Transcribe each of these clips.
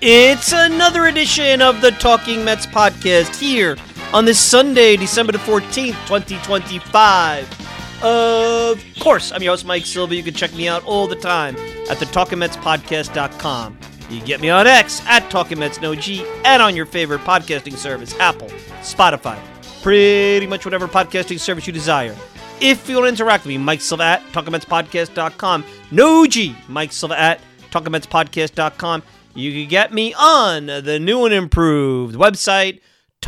It's another edition of the Talking Mets podcast here on this Sunday, December the 14th, 2025. Of course, I'm your host, Mike Silva. You can check me out all the time at the TalkingMetsPodcast.com. You can get me on X at TalkingMetsNoG and on your favorite podcasting service, Apple, Spotify, pretty much whatever podcasting service you desire. If you want to interact with me, Mike Silva at TalkingMetsPodcast.com. No G, Mike Silva at TalkingMetsPodcast.com. You can get me on the new and improved website,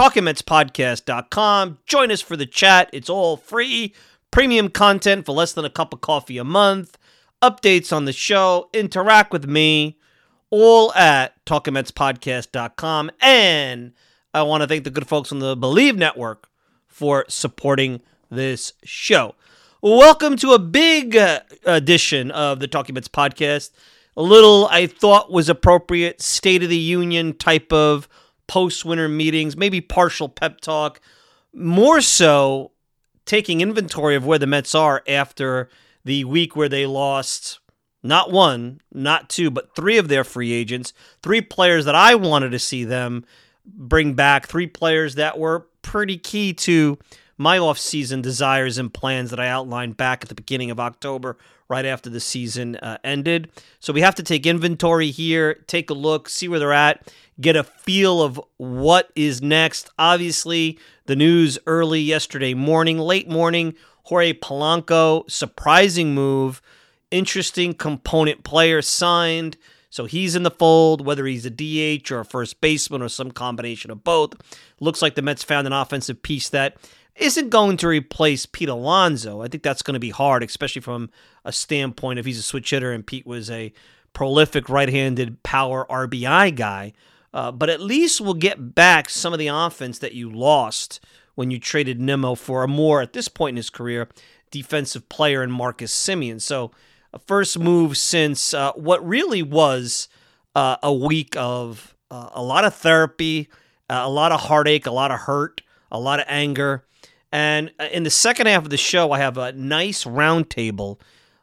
TalkingMetsPodcast.com. Join us for the chat. It's all free. Premium content for less than a cup of coffee a month. Updates on the show. Interact with me. All at TalkingMetsPodcast.com. And I want to thank the good folks on the Believe Network for supporting this show. Welcome to a big edition of the Talking Mets podcast. A little, I thought, was appropriate State of the Union type of post-winter meetings, maybe partial pep talk, more so taking inventory of where the Mets are after the week where they lost not one, not two, but three of their free agents, three players that I wanted to see them bring back, three players that were pretty key to my off-season desires and plans that I outlined back at the beginning of October, right after the season ended. So we have to take inventory here, take a look, see where they're at, get a feel of what is next. Obviously, the news early yesterday morning, late morning, Jorge Polanco, surprising move, interesting component player signed. So he's in the fold, whether he's a DH or a first baseman or some combination of both. Looks like the Mets found an offensive piece that isn't going to replace Pete Alonso. I think that's going to be hard, especially from a standpoint if he's a switch hitter and Pete was a prolific right-handed power RBI guy. But at least we'll get back some of the offense that you lost when you traded Nimmo for a more, at this point in his career, defensive player in Marcus Semien. So a first move since what really was a week of a lot of therapy, a lot of heartache, a lot of hurt, a lot of anger. And in the second half of the show, I have a nice roundtable.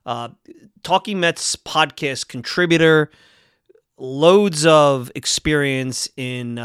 Talking Mets podcast contributor, loads of experience in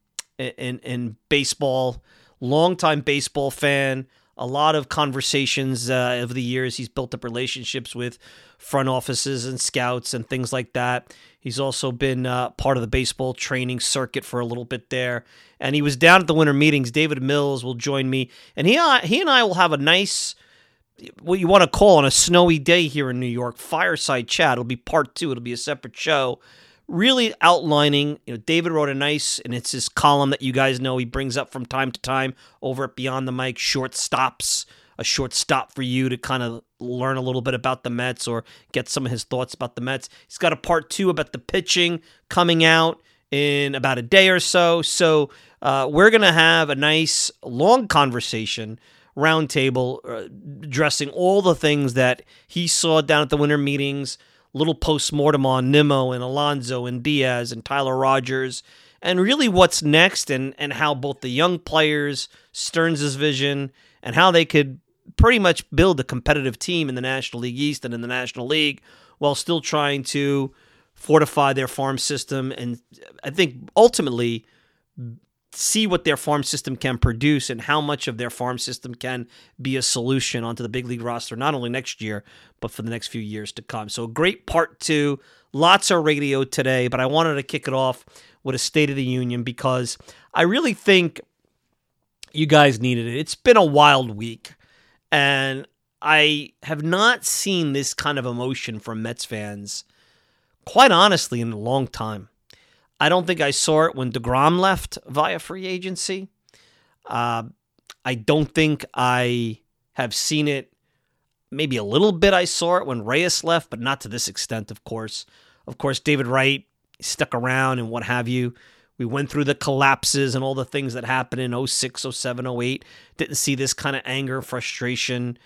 baseball, longtime baseball fan, a lot of conversations over the years. He's built up relationships with front offices and scouts and things like that. He's also been part of the baseball training circuit for a little bit there. And he was down at the winter meetings. David Mills will join me. And he and I will have a nice, what you want to call on a snowy day here in New York, fireside chat. It'll be part two. It'll be a separate show. Really outlining, David wrote a nice, and it's his column that you guys know he brings up from time to time over at Beyond the Mic, short stops, a short stop for you to kind of learn a little bit about the Mets or get some of his thoughts about the Mets. He's got a part two about the pitching coming out in about a day or so. So we're going to have a nice long conversation, roundtable, addressing all the things that he saw down at the winter meetings, little post-mortem on Nimmo and Alonso and Diaz and Tyler Rogers, and really what's next and how both the young players, Stearns' vision, and how they could pretty much build a competitive team in the National League East and in the National League while still trying to fortify their farm system and I think ultimately see what their farm system can produce and how much of their farm system can be a solution onto the big league roster, not only next year, but for the next few years to come. So a great part two, lots of radio today, but I wanted to kick it off with a State of the Union because I really think you guys needed it. It's been a wild week, and I have not seen this kind of emotion from Mets fans, quite honestly, in a long time. I don't think I saw it when DeGrom left via free agency. I don't think I have seen it. Maybe a little bit I saw it when Reyes left, but not to this extent, of course. Of course, David Wright stuck around and what have you. We went through the collapses and all the things that happened in 06, 07, 08. Didn't see this kind of anger, frustration.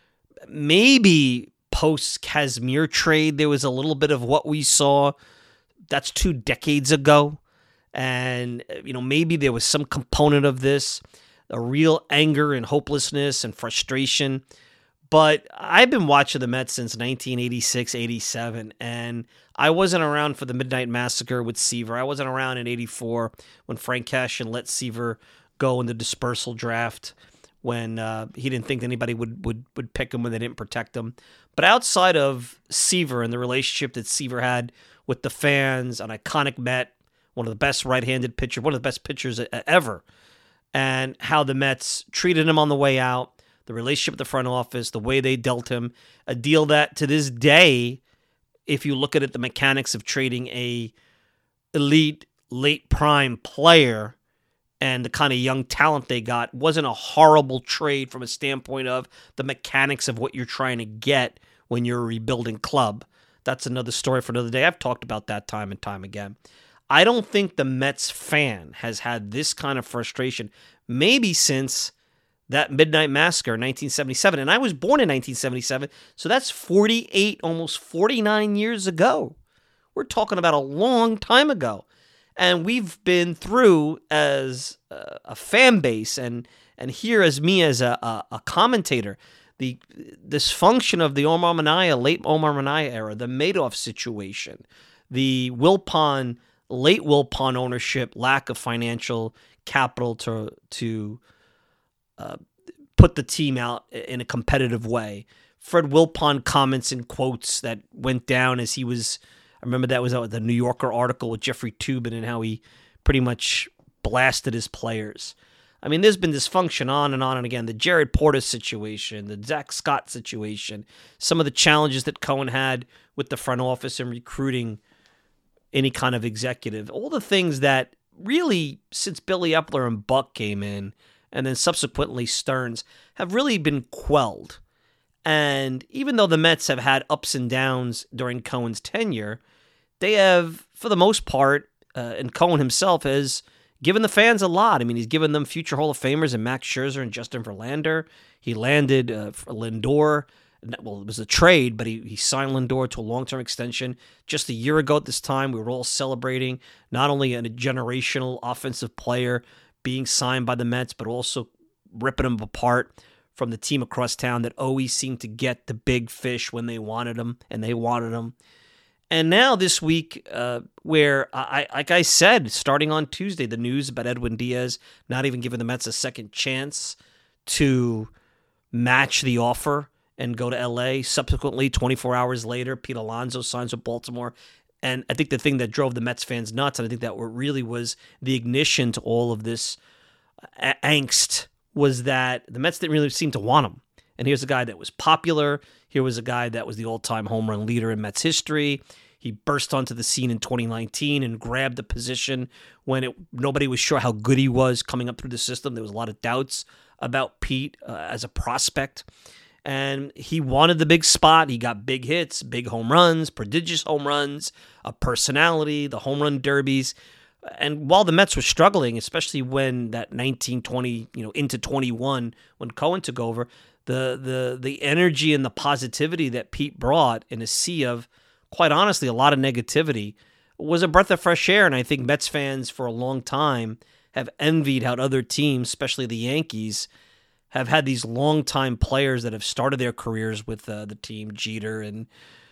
Maybe post-Kazmir trade, there was a little bit of what we saw. That's 2 decades ago. And, maybe there was some component of this, a real anger and hopelessness and frustration. But I've been watching the Mets since 1986, 87, and I wasn't around for the Midnight Massacre with Seaver. I wasn't around in 84 when Frank Cashin let Seaver go in the dispersal draft when he didn't think anybody would pick him when they didn't protect him. But outside of Seaver and the relationship that Seaver had with the fans, an iconic Met, one of the best right-handed pitchers, one of the best pitchers ever, and how the Mets treated him on the way out, the relationship with the front office, the way they dealt him, a deal that to this day, if you look at it, the mechanics of trading a elite late prime player and the kind of young talent they got wasn't a horrible trade from a standpoint of the mechanics of what you're trying to get when you're a rebuilding club. That's another story for another day. I've talked about that time and time again. I don't think the Mets fan has had this kind of frustration maybe since that Midnight Massacre in 1977. And I was born in 1977, so that's 48, almost 49 years ago. We're talking about a long time ago. And we've been through as a fan base and here as me as a commentator, the dysfunction of the Omar Minaya, late Omar Minaya era, the Madoff situation, the Wilpon, late Wilpon ownership, lack of financial capital to put the team out in a competitive way. Fred Wilpon comments and quotes that went down as he was, I remember that was out with the New Yorker article with Jeffrey Toobin and how he pretty much blasted his players. I mean, there's been dysfunction on and again. The Jared Porter situation, the Zach Scott situation, some of the challenges that Cohen had with the front office and recruiting any kind of executive. All the things that really, since Billy Epler and Buck came in, and then subsequently Stearns, have really been quelled. And even though the Mets have had ups and downs during Cohen's tenure, they have, for the most part, and Cohen himself has given the fans a lot. I mean, he's given them future Hall of Famers and Max Scherzer and Justin Verlander. He landed Lindor. Well, it was a trade, but he signed Lindor to a long-term extension. Just a year ago at this time, we were all celebrating not only a generational offensive player being signed by the Mets, but also ripping them apart from the team across town that always seemed to get the big fish when they wanted them, and they wanted them. And now this week, where, like I said, starting on Tuesday, the news about Edwin Diaz not even giving the Mets a second chance to match the offer and go to L.A. Subsequently, 24 hours later, Pete Alonso signs with Baltimore. And I think the thing that drove the Mets fans nuts, and I think that what really was the ignition to all of this angst, was that the Mets didn't really seem to want him. And here's a guy that was popular. Here was a guy that was the all-time home run leader in Mets history. He burst onto the scene in 2019 and grabbed the position when nobody was sure how good he was coming up through the system. There was a lot of doubts about Pete as a prospect. And he wanted the big spot. He got big hits, big home runs, prodigious home runs, a personality, the home run derbies. And while the Mets were struggling, especially when that 1920, into 21, when Cohen took over, the energy and the positivity that Pete brought in a sea of, quite honestly, a lot of negativity was a breath of fresh air. And I think Mets fans for a long time have envied how other teams, especially the Yankees, have had these longtime players that have started their careers with the team, Jeter and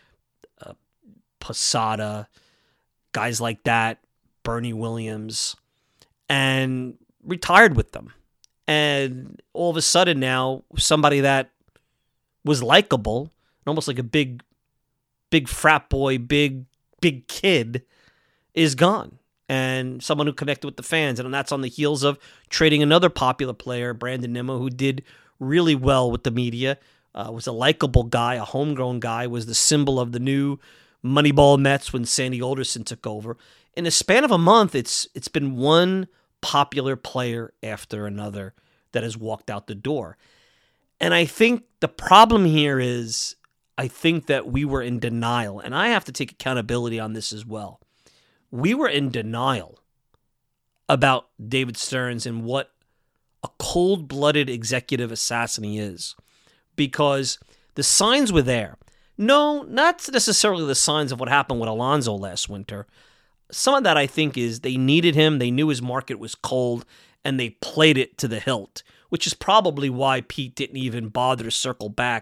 Posada, guys like that, Bernie Williams, and retired with them. And all of a sudden now, somebody that was likable, almost like a big frat boy, big kid, is gone. And someone who connected with the fans. And that's on the heels of trading another popular player, Brandon Nimmo, who did really well with the media, was a likable guy, a homegrown guy, was the symbol of the new Moneyball Mets when Sandy Alderson took over. In the span of a month, it's been one popular player after another that has walked out the door. And I think the problem here is, I think that we were in denial. And I have to take accountability on this as well. We were in denial about David Stearns and what a cold-blooded executive assassin he is, because the signs were there. No, not necessarily the signs of what happened with Alonso last winter. Some of that, I think, is they needed him, they knew his market was cold, and they played it to the hilt, which is probably why Pete didn't even bother to circle back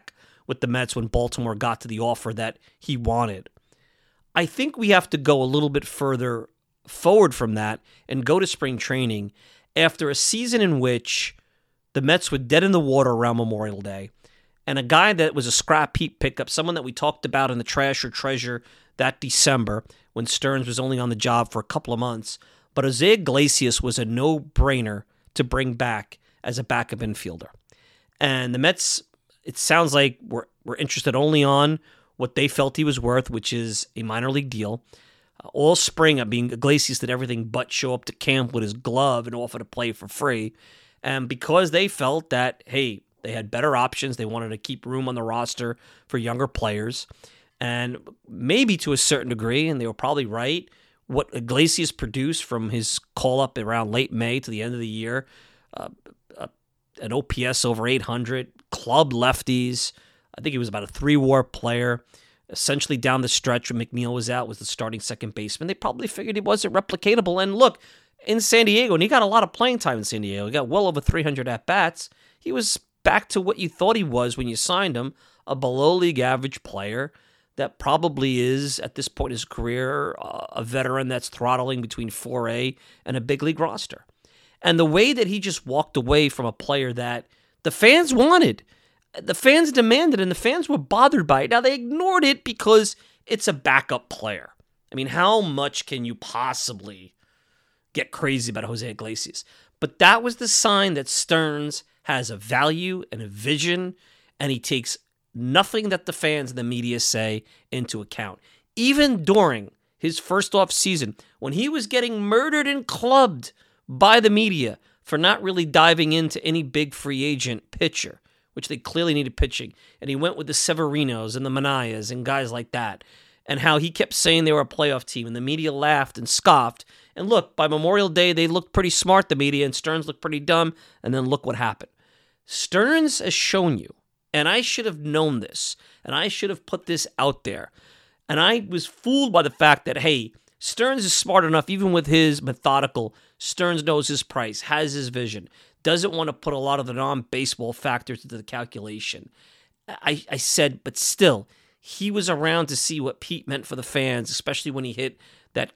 with the Mets when Baltimore got to the offer that he wanted. I think we have to go a little bit further forward from that and go to spring training after a season in which the Mets were dead in the water around Memorial Day, and a guy that was a scrap heap pickup, someone that we talked about in the Trash or Treasure that December when Stearns was only on the job for a couple of months, but Jose Iglesias was a no-brainer to bring back as a backup infielder. And the Mets, it sounds like, were interested only on what they felt he was worth, which is a minor league deal. All spring, Iglesias did everything but show up to camp with his glove and offer to play for free. And because they felt that, hey, they had better options, they wanted to keep room on the roster for younger players. And maybe to a certain degree, and they were probably right, what Iglesias produced from his call-up around late May to the end of the year, an OPS over 800, club lefties. I think he was about a 3-WAR player. Essentially down the stretch when McNeil was out was the starting second baseman. They probably figured he wasn't replicatable. And look, in San Diego, and he got a lot of playing time in San Diego. He got well over 300 at-bats. He was back to what you thought he was when you signed him, a below-league average player that probably is, at this point in his career, a veteran that's throttling between 4A and a big league roster. And the way that he just walked away from a player that the fans wanted, the fans demanded, and the fans were bothered by it. Now, they ignored it because it's a backup player. I mean, how much can you possibly get crazy about Jose Iglesias? But that was the sign that Stearns has a value and a vision, and he takes nothing that the fans and the media say into account. Even during his first off season, when he was getting murdered and clubbed by the media for not really diving into any big free agent pitcher, which they clearly needed pitching, and he went with the Severinos and the Manayas and guys like that, and how he kept saying they were a playoff team, and the media laughed and scoffed. And look, by Memorial Day, they looked pretty smart, the media, and Stearns looked pretty dumb, and then look what happened. Stearns has shown you, and I should have known this, and I should have put this out there, and I was fooled by the fact that, hey, Stearns is smart enough, even with his methodical, Stearns knows his price, has his vision, doesn't want to put a lot of the non-baseball factors into the calculation. I said, but still, he was around to see what Pete meant for the fans, especially when he hit that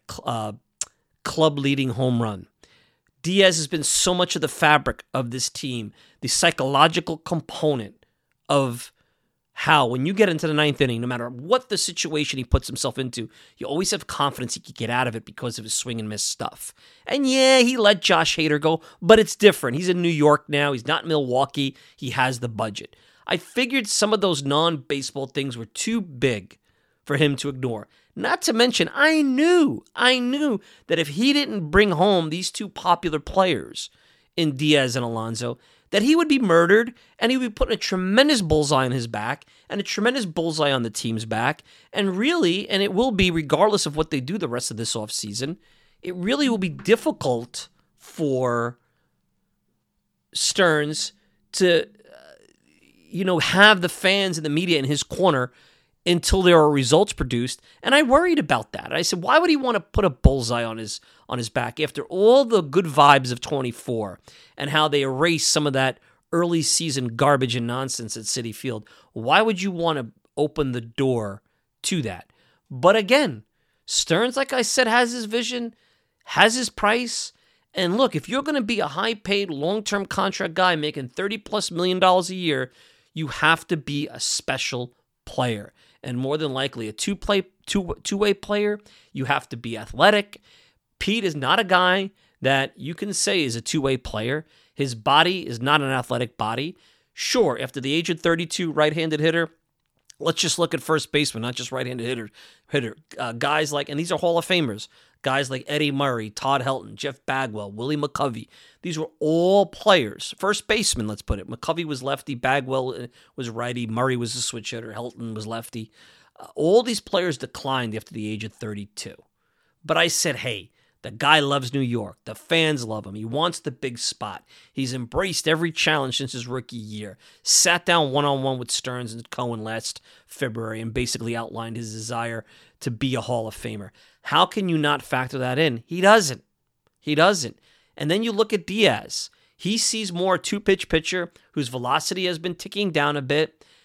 club-leading home run. Diaz has been so much of the fabric of this team, the psychological component of how, when you get into the ninth inning, no matter what the situation he puts himself into, you always have confidence he can get out of it because of his swing and miss stuff. And yeah, he let Josh Hader go, but it's different. He's in New York now. He's not in Milwaukee. He has the budget. I figured some of those non-baseball things were too big for him to ignore. Not to mention, I knew that if he didn't bring home these two popular players in Diaz and Alonso, that he would be murdered, and he would be putting a tremendous bullseye on his back and a tremendous bullseye on the team's back. And really, and it will be regardless of what they do the rest of this offseason, it really will be difficult for Stearns to, have the fans and the media in his corner until there are results produced. And I worried about that. I said, why would he want to put a bullseye on his back after all the good vibes of 24 and how they erased some of that early season garbage and nonsense at Citi Field? Why would you want to open the door to that? But again, Stearns, like I said, has his vision, has his price. And look, if you're going to be a high-paid, long-term contract guy making $30+ million a year, you have to be a special player. And more than likely, a two-way player, you have to be athletic. Pete is not a guy that you can say is a two-way player. His body is not an athletic body. Sure, after the age of 32, right-handed hitter, let's just look at first baseman, not just right-handed hitter. Guys like, and these are Hall of Famers, guys like Eddie Murray, Todd Helton, Jeff Bagwell, Willie McCovey. These were all players. First baseman, let's put it. McCovey was lefty, Bagwell was righty, Murray was a switch hitter, Helton was lefty. All these players declined after the age of 32. But I said, hey, the guy loves New York. The fans love him. He wants the big spot. He's embraced every challenge since his rookie year. Sat down one-on-one with Stearns and Cohen last February and basically outlined his desire to be a Hall of Famer. How can you not factor that in? He doesn't. And then you look at Diaz. He sees more a two-pitch pitcher whose velocity has been ticking down a bit.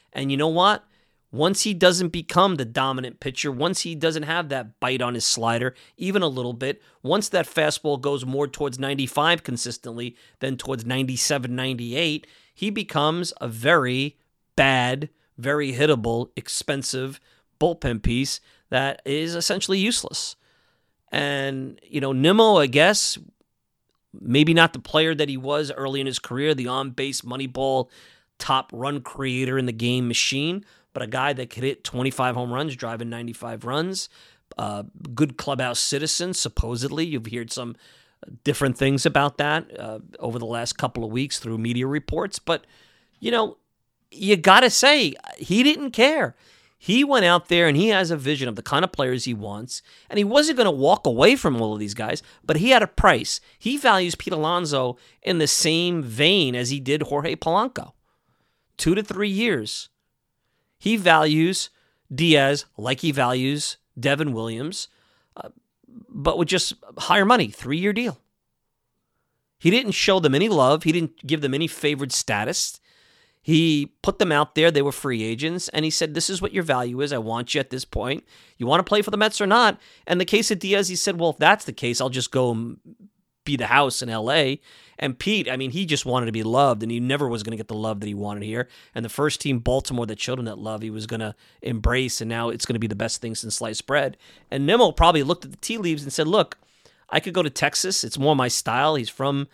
And you know what? Once he doesn't become the dominant pitcher, once he doesn't have that bite on his slider, even a little bit, once that fastball goes more towards 95 consistently than towards 97, 98, he becomes a very bad, very hittable, expensive bullpen piece that is essentially useless. And, Nimmo, I guess, maybe not the player that he was early in his career, the on-base Moneyball top run creator in the game machine, but a guy that could hit 25 home runs, driving 95 runs, good clubhouse citizen, supposedly. You've heard some different things about that over the last couple of weeks through media reports. But, you got to say, he didn't care. He went out there and he has a vision of the kind of players he wants, and he wasn't going to walk away from all of these guys, but he had a price. He values Pete Alonso in the same vein as he did Jorge Polanco. 2 to 3 years. He values Diaz like he values Devin Williams, but with just higher money, 3-year deal. He didn't show them any love. He didn't give them any favored status. He put them out there. They were free agents, and he said, this is what your value is. I want you at this point. You want to play for the Mets or not? And the case of Diaz, he said, well, if that's the case, I'll just go and be the house in L.A., and Pete, he just wanted to be loved, and he never was going to get the love that he wanted here. And the first team, Baltimore, that showed him that love, he was going to embrace, and now it's going to be the best thing since sliced bread. And Nimmo probably looked at the tea leaves and said, look, I could go to Texas. It's more my style. He's from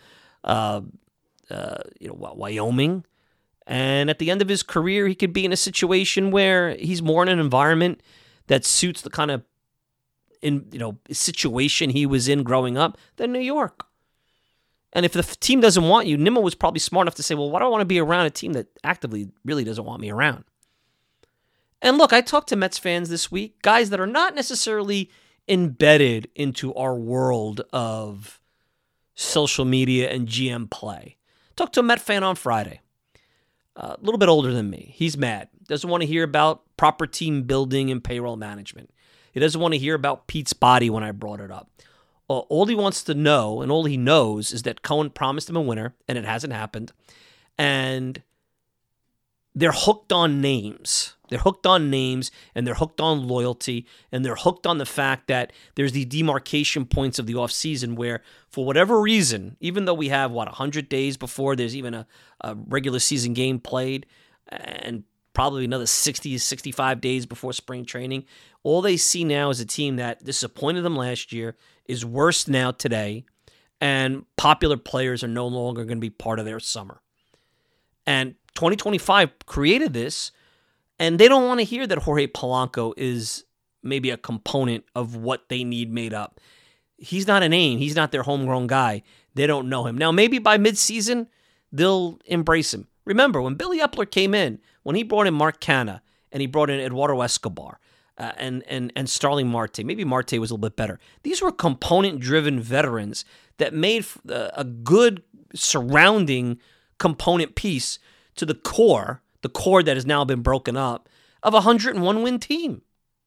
Wyoming. And at the end of his career, he could be in a situation where he's more in an environment that suits the kind of situation he was in growing up than New York. And if the team doesn't want you, Nimmo was probably smart enough to say, well, why do I want to be around a team that actively really doesn't want me around? And look, I talked to Mets fans this week, guys that are not necessarily embedded into our world of social media and GM play. Talked to a Met fan on Friday, a little bit older than me. He's mad. Doesn't want to hear about proper team building and payroll management. He doesn't want to hear about Pete's body when I brought it up. All he wants to know, and all he knows, is that Cohen promised him a winner, and it hasn't happened. And they're hooked on names. They're hooked on names, and they're hooked on loyalty, and they're hooked on the fact that there's the demarcation points of the offseason where, for whatever reason, even though we have, 100 days before there's even a regular season game played, and probably another 60, 65 days before spring training, all they see now is a team that disappointed them last year, is worse now today, and popular players are no longer going to be part of their summer. And 2025 created this, and they don't want to hear that Jorge Polanco is maybe a component of what they need made up. He's not a name. He's not their homegrown guy. They don't know him. Now, maybe by midseason, they'll embrace him. Remember, when Billy Epler came in, when he brought in Mark Canha, and he brought in Eduardo Escobar, and Starling Marte. Maybe Marte was a little bit better. These were component-driven veterans that made a good surrounding component piece to the core that has now been broken up, of a 101-win team.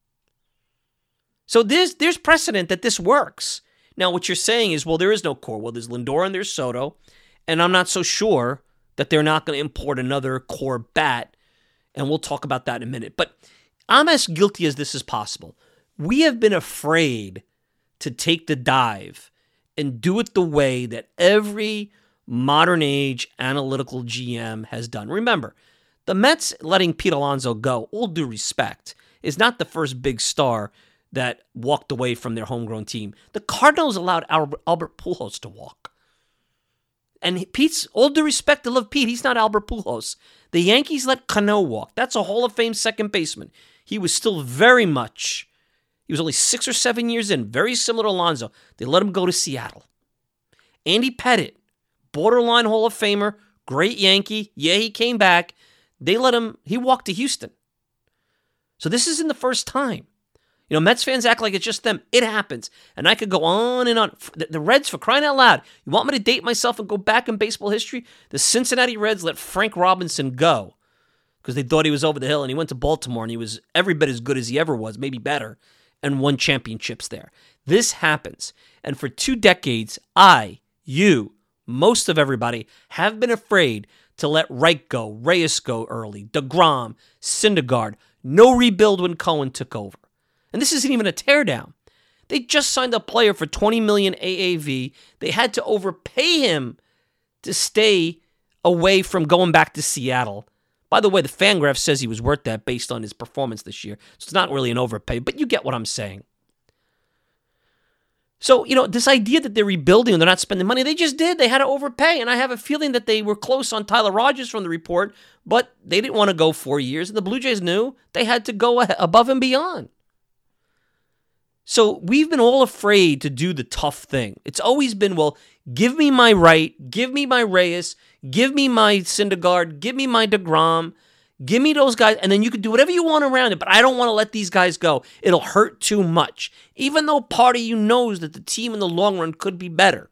So there's precedent that this works. Now, what you're saying is, well, there is no core. Well, there's Lindor and there's Soto, and I'm not so sure that they're not going to import another core bat, and we'll talk about that in a minute. But I'm as guilty as this is possible. We have been afraid to take the dive and do it the way that every modern age analytical GM has done. Remember, the Mets letting Pete Alonso go, all due respect, is not the first big star that walked away from their homegrown team. The Cardinals allowed Albert Pujols to walk. And Pete's, all due respect to love Pete, he's not Albert Pujols. The Yankees let Cano walk. That's a Hall of Fame second baseman. He was still he was only 6 or 7 years in, very similar to Alonso. They let him go to Seattle. Andy Pettitte, borderline Hall of Famer, great Yankee. Yeah, he came back. He walked to Houston. So this isn't the first time. Mets fans act like it's just them. It happens. And I could go on and on. The Reds, for crying out loud. You want me to date myself and go back in baseball history? The Cincinnati Reds let Frank Robinson go because they thought he was over the hill, and he went to Baltimore, and he was every bit as good as he ever was, maybe better, and won championships there. This happens. And for 2 decades, you, most of everybody, have been afraid to let Wright go, Reyes go early, DeGrom, Syndergaard. No rebuild when Cohen took over. And this isn't even a teardown. They just signed a player for $20 million AAV. They had to overpay him to stay away from going back to Seattle. By the way, the Fangraph says he was worth that based on his performance this year. So it's not really an overpay, but you get what I'm saying. So, this idea that they're rebuilding and they're not spending money, they just did. They had to overpay. And I have a feeling that they were close on Tyler Rogers from the report, but they didn't want to go 4 years. And the Blue Jays knew they had to go above and beyond. So we've been all afraid to do the tough thing. It's always been, well, give me my Wright, give me my Reyes, give me my Syndergaard, give me my DeGrom, give me those guys, and then you can do whatever you want around it, but I don't want to let these guys go. It'll hurt too much, even though part of you knows that the team in the long run could be better.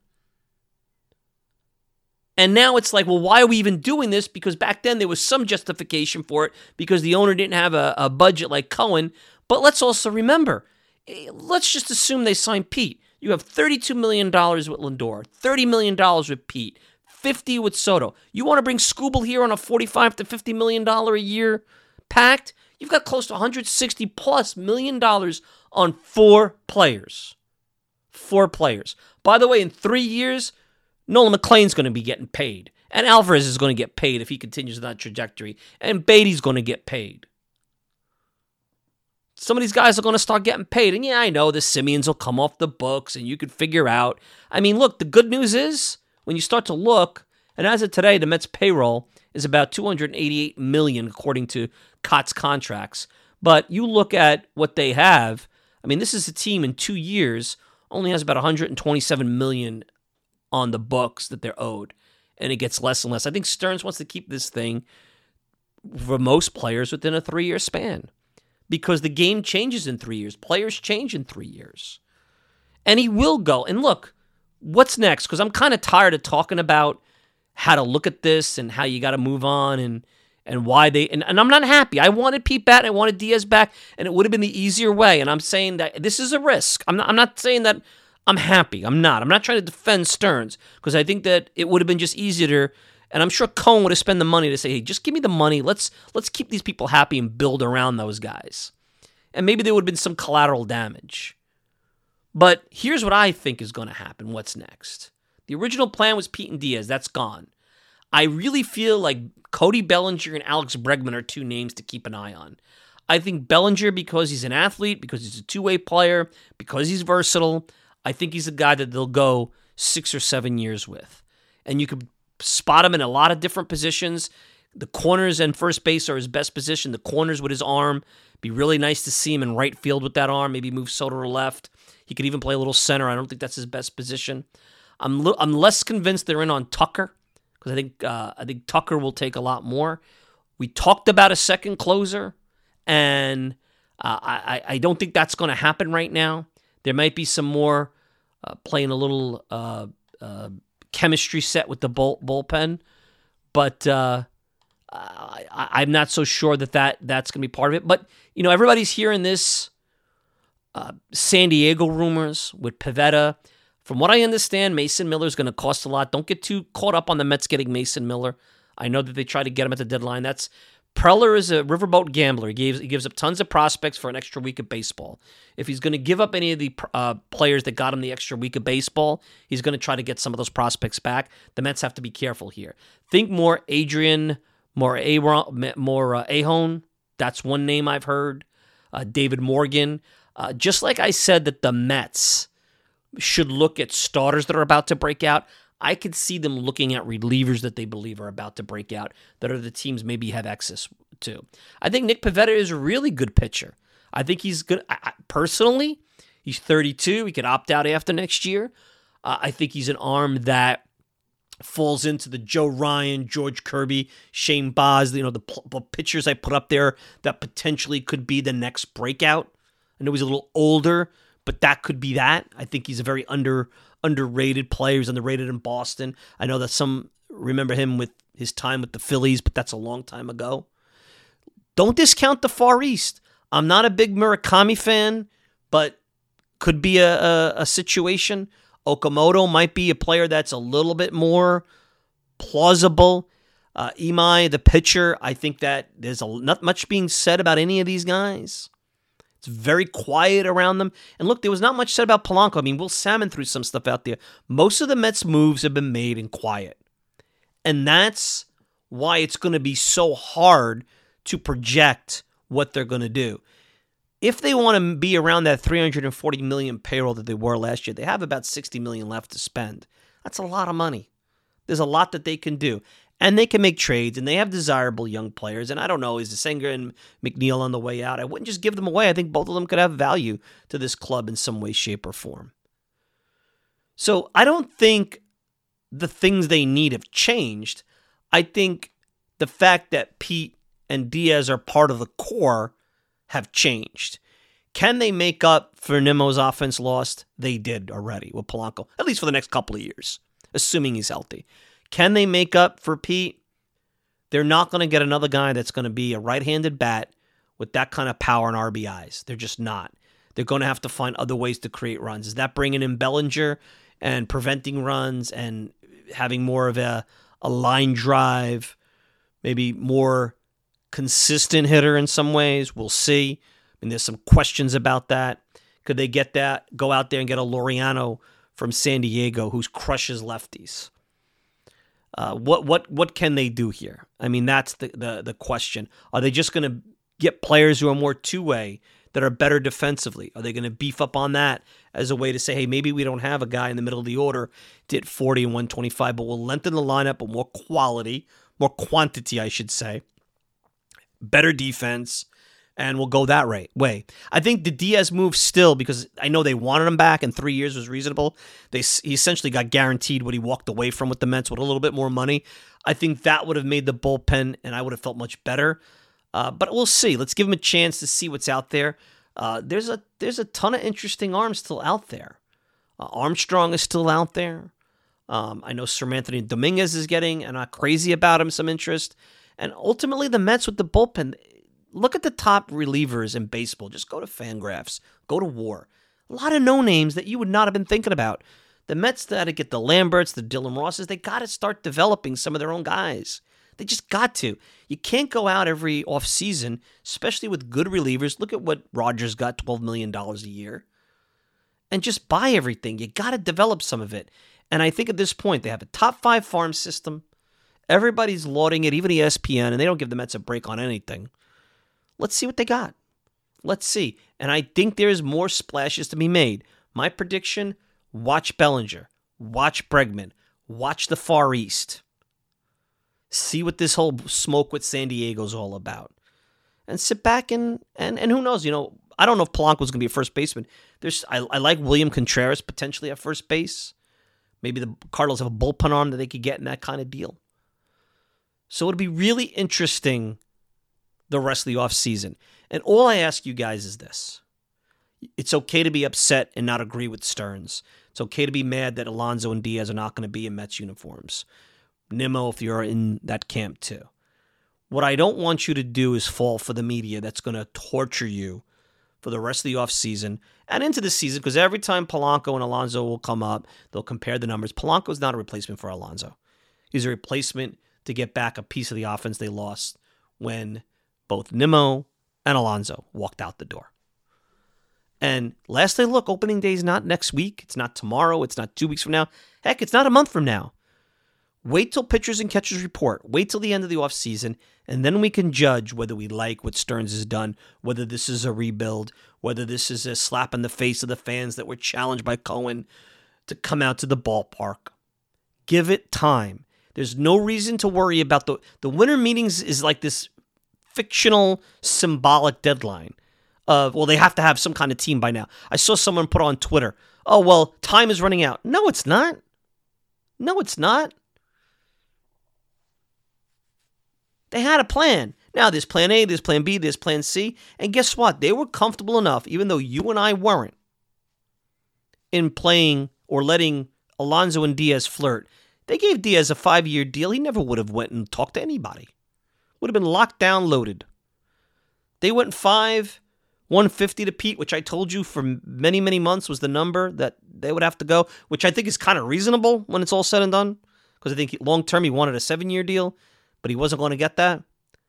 And now it's like, well, why are we even doing this? Because back then there was some justification for it because the owner didn't have a budget like Cohen. But let's also remember, let's just assume they signed Pete. You have $32 million with Lindor, $30 million with Pete, $50 with Soto. You want to bring Skubal here on a $45 to $50 million a year pact? You've got close to $160+ million on 4 players. 4 players. By the way, in 3 years, Nolan McLean's going to be getting paid. And Alvarez is going to get paid if he continues on that trajectory. And Beatty's going to get paid. Some of these guys are going to start getting paid. And yeah, I know the Simeons will come off the books and you can figure out. I mean, look, the good news is when you start to look, and as of today, the Mets payroll is about $288 million according to Cott's contracts. But you look at what they have. I mean, this is a team in 2 years only has about $127 million on the books that they're owed. And it gets less and less. I think Stearns wants to keep this thing for most players within a 3-year span. Because the game changes in 3 years. Players change in 3 years. And he will go. And look, what's next? Because I'm kind of tired of talking about how to look at this and how you got to move on and why they... And I'm not happy. I wanted Pete back and I wanted Diaz back, and it would have been the easier way. And I'm saying that this is a risk. I'm not saying that I'm happy. I'm not trying to defend Stearns because I think that it would have been just easier. And I'm sure Cohen would have spent the money to say, hey, just give me the money. Let's keep these people happy and build around those guys. And maybe there would have been some collateral damage. But here's what I think is going to happen. What's next? The original plan was Pete and Diaz. That's gone. I really feel like Cody Bellinger and Alex Bregman are 2 names to keep an eye on. I think Bellinger, because he's an athlete, because he's a 2-way player, because he's versatile, I think he's a guy that they'll go 6 or 7 years with. And you could spot him in a lot of different positions. The corners and first base are his best position. The corners with his arm. Be really nice to see him in right field with that arm. Maybe move Soto to left. He could even play a little center. I don't think that's his best position. I'm less convinced they're in on Tucker because I think Tucker will take a lot more. We talked about a second closer, and I don't think that's going to happen right now. There might be some more playing a little chemistry set with the bullpen, but I'm not so sure that's going to be part of it. But, everybody's hearing this San Diego rumors with Pivetta. From what I understand, Mason Miller is going to cost a lot. Don't get too caught up on the Mets getting Mason Miller. I know that they tried to get him at the deadline. Preller is a riverboat gambler. He gives up tons of prospects for an extra week of baseball. If he's going to give up any of the players that got him the extra week of baseball, he's going to try to get some of those prospects back. The Mets have to be careful here. Think more Adrian, more Ahone. That's one name I've heard. David Morgan. Just like I said that the Mets should look at starters that are about to break out, I could see them looking at relievers that they believe are about to break out, that are the teams maybe have access to. I think Nick Pivetta is a really good pitcher. I think he's good. Personally, he's 32. He could opt out after next year. I think he's an arm that falls into the Joe Ryan, George Kirby, Shane Baz, the pitchers I put up there that potentially could be the next breakout. I know he's a little older, but that could be that. I think he's a very underrated player. He's underrated in Boston. I know that some remember him with his time with the Phillies, but that's a long time ago. Don't discount the Far East. I'm not a big Murakami fan, but could be a situation. Okamoto might be a player that's a little bit more plausible. Imai, the pitcher, I think that there's not much being said about any of these guys. It's very quiet around them. And look, there was not much said about Polanco. I mean, Will Salmon threw some stuff out there. Most of the Mets' moves have been made in quiet. And that's why it's going to be so hard to project what they're going to do. If they want to be around that $340 million payroll that they were last year, they have about $60 million left to spend. That's a lot of money. There's a lot that they can do. And they can make trades, and they have desirable young players. And I don't know, is the Senga and McNeil on the way out? I wouldn't just give them away. I think both of them could have value to this club in some way, shape, or form. So I don't think the things they need have changed. I think the fact that Pete and Diaz are part of the core have changed. Can they make up for Nimmo's offense lost? They did already with Polanco, at least for the next couple of years, assuming he's healthy. Can they make up for Pete? They're not going to get another guy that's going to be a right-handed bat with that kind of power and RBIs. They're just not. They're going to have to find other ways to create runs. Is that bringing in Bellinger and preventing runs and having more of a line drive, maybe more consistent hitter in some ways? We'll see. I mean, there's some questions about that. Could they get that? Go out there and get a Laureano from San Diego who crushes lefties. What can they do here? I mean, that's the question. Are they just going to get players who are more two-way that are better defensively? Are they going to beef up on that as a way to say, hey, maybe we don't have a guy in the middle of the order to hit 40 and 125, but we'll lengthen the lineup with more quality, more quantity, I should say, better defense, and we'll go that way. I think the Diaz move still, because I know they wanted him back and 3 years was reasonable. He essentially got guaranteed what he walked away from with the Mets with a little bit more money. I think that would have made the bullpen, and I would have felt much better. But we'll see. Let's give him a chance to see what's out there. There's a ton of interesting arms still out there. Armstrong is still out there. I know Sir Anthony Dominguez is getting, and I'm not crazy about him, some interest. And ultimately, the Mets with the bullpen. Look at the top relievers in baseball. Just go to Fangraphs. Go to WAR. A lot of no-names that you would not have been thinking about. The Mets got to get the Lamberts, the Dylan Rosses. They got to start developing some of their own guys. They just got to. You can't go out every offseason, especially with good relievers. Look at what Rogers got, $12 million a year. And just buy everything. You got to develop some of it. And I think at this point, they have a top 5 farm system. Everybody's lauding it, even ESPN, and they don't give the Mets a break on anything. Let's see what they got. Let's see. And I think there's more splashes to be made. My prediction, watch Bellinger. Watch Bregman. Watch the Far East. See what this whole smoke with San Diego's all about. And sit back and who knows, I don't know if Polanco's going to be a first baseman. I like William Contreras potentially at first base. Maybe the Cardinals have a bullpen arm that they could get in that kind of deal. So it'll be really interesting the rest of the offseason. And all I ask you guys is this. It's okay to be upset and not agree with Stearns. It's okay to be mad that Alonso and Diaz are not going to be in Mets uniforms. Nimmo, if you're in that camp too. What I don't want you to do is fall for the media that's going to torture you for the rest of the offseason and into the season, because every time Polanco and Alonso will come up, they'll compare the numbers. Polanco's not a replacement for Alonso. He's a replacement to get back a piece of the offense they lost when both Nimmo and Alonso walked out the door. And last I look, opening day is not next week. It's not tomorrow. It's not 2 weeks from now. Heck, it's not a month from now. Wait till pitchers and catchers report. Wait till the end of the offseason, and then we can judge whether we like what Stearns has done, whether this is a rebuild, whether this is a slap in the face of the fans that were challenged by Cohen to come out to the ballpark. Give it time. There's no reason to worry about the winter meetings is like this fictional symbolic deadline of, well, they have to have some kind of team by now. I saw someone put on Twitter, oh, well, time is running out. No, it's not. No, it's not. They had a plan. Now there's plan A, there's plan B, there's plan C. And guess what? They were comfortable enough, even though you and I weren't, in playing or letting Alonso and Diaz flirt. They gave Diaz a 5-year deal. He never would have went and talked to anybody. Would have been locked down, loaded. They went 5, 150 to Pete, which I told you for many, many months was the number that they would have to go, which I think is kind of reasonable when it's all said and done, because I think long-term he wanted a 7-year deal. but he wasn't going to get that.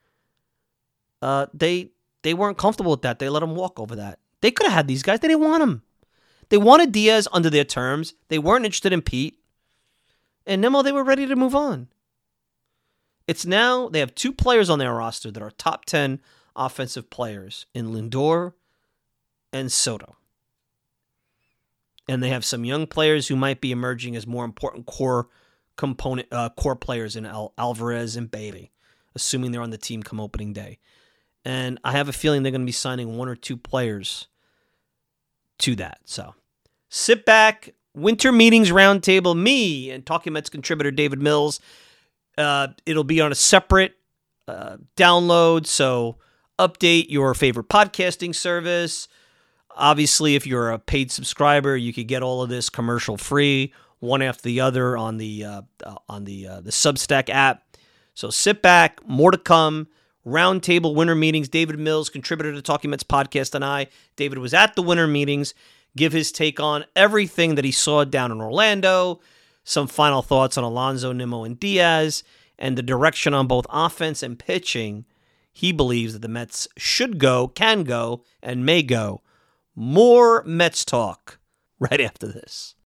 They weren't comfortable with that. They let him walk over that. They could have had these guys. They didn't want him. They wanted Diaz under their terms. They weren't interested in Pete. And Nimmo, they were ready to move on. It's now, they have 2 players on their roster that are top 10 offensive players in Lindor and Soto. And they have some young players who might be emerging as more important core players in Alvarez and Bailey, assuming they're on the team come opening day. And I have a feeling they're going to be signing 1 or 2 players to that. So sit back, winter meetings roundtable, me and Talking Mets contributor David Mills. It'll be on a separate download, so update your favorite podcasting service. Obviously, if you're a paid subscriber, you could get all of this commercial free, one after the other on the Substack app. So sit back, more to come. Roundtable winter meetings. David Mills, contributor to Talking Mets podcast, and I. David was at the winter meetings. Give his take on everything that he saw down in Orlando. Some final thoughts on Alonso, Nimmo, and Diaz, and the direction on both offense and pitching he believes that the Mets should go, can go, and may go. More Mets talk right after this.